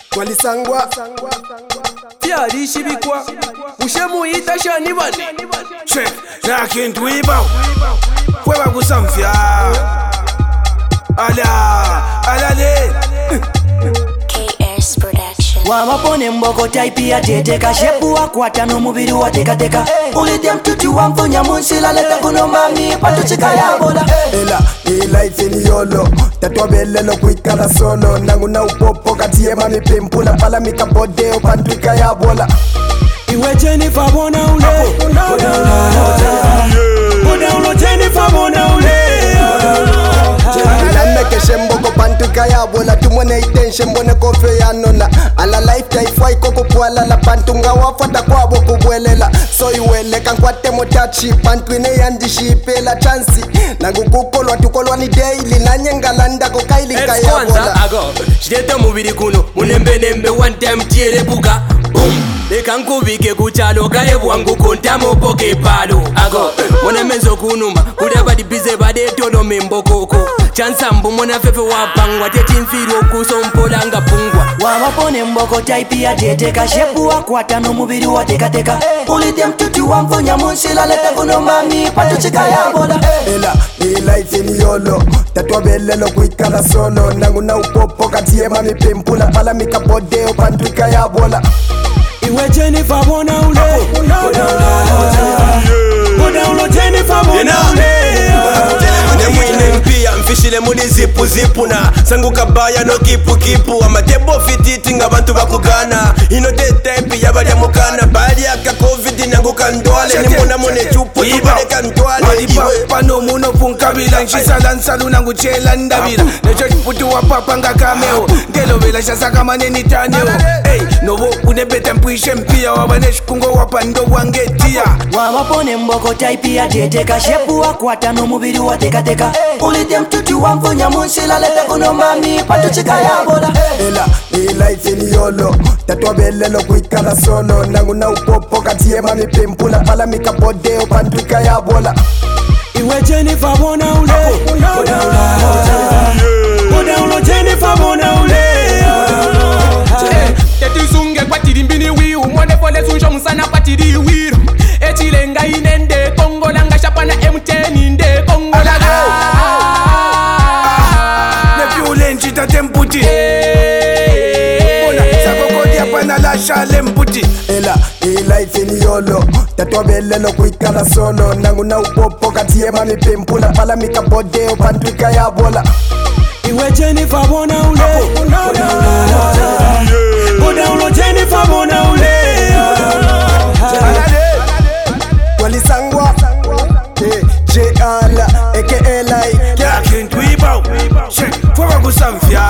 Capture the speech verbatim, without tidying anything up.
Walisangwa Tiari shibikwa Ushemu ita shani bani Check Lakin tuiba Kweba kusamfia Ala Ala le K-Airs Production. Wamapone mboko type ya teteka shepu wakwata no mubiri wa teka teka ulite mtutu wa mfunya munsila leta kuno mami patu chika ya bola Ela, e life in yolo Tatwa belelo kuikala solo Nangu na upopo katie mami pimpula Pala mika bode upandwika ya bola Iwe Jennifer bona ule Bona ulo Jennifer bona ule Nameke shemboko pantuka ya bola Tumone iten shembone kofe ya nona Ala life taifwai koko puala La pantunga wafata kwa boku bwelela So iwele kankwate motachi Pantwine yandishi ipela chansi Nangu kukolwa tukolwa ni daily Nanyenga landa kokaili kaya bola Ago, shidete mubiri kuno Munembe nembe one time tiere buga Boom Eka nkubike kuchalo kale bwangu kontamo poke palo Ago, mwana menzo kunuma Kuda badi bize bade todo membokoko Chansa mbu mwana fefe wapangwa Teti mfiro kuso mpolanga pungwa Wamapone mboko type ya teteka shepu wakwata no mubiri wa teka teka ulite mtutu wa mfunya munsila leta kuno mami patu chika ya bola Ela, e life in yolo Tatwa belelo kuikala solo Nangu na upopo katie mami pimpula Pala mika bode upandwika ya bola Iwe Jennifer bona ule Bona ulo Jennifer bona ule Nemwine mpia mfishile muli zipu zipu na Sangu kabaya no kipu kipu Amatebo fititi nga bantu bakugana Ino de type ya bali ya mukana Bali yaka covid nangu kandwale Nimona mone chupu tupale kandwale Malipapa no muno punkabila Nshisala nsalu nangu chela ndabila Necho chiputu wa papa nga kameo Ngelo vila shasaka maneni taneo Hey, novo unebeta mpuishe mpia Wabanesh kungo wapando wangetia Wamapone mboko type ya teteka shepu wakwata no mubiri wa teka teka ulite mtutu wa mfunya munsila leta kuno mami patu chika ya bola Ela, e life in yolo Tatwa belelo kuikala solo Nangu na upopo katie mami pimpula Pala mika bode upandwika ya bola Iwe Jennifer bona ule Bona ulo Jennifer bona ule Teti sunge kwa tirimbini wiu Mwone fole sunjo musana kwa tiri wiru Echilenga inende Kongo langa shapana M ten inde Kongo langa Nefiulenchi tatemputi Bona, sakokodi apana la shale mputi Ela, e life in yolo Tatwa belelo kuikala solo Nangu na upopo katie mami pimpula Pala mika bode upandwika ya bola Iwe Jennifer bona ule Bona ulo Jennifer bona ule Walisangwa J Ala aka Like Yakin tuibao Check Kwa kusamfia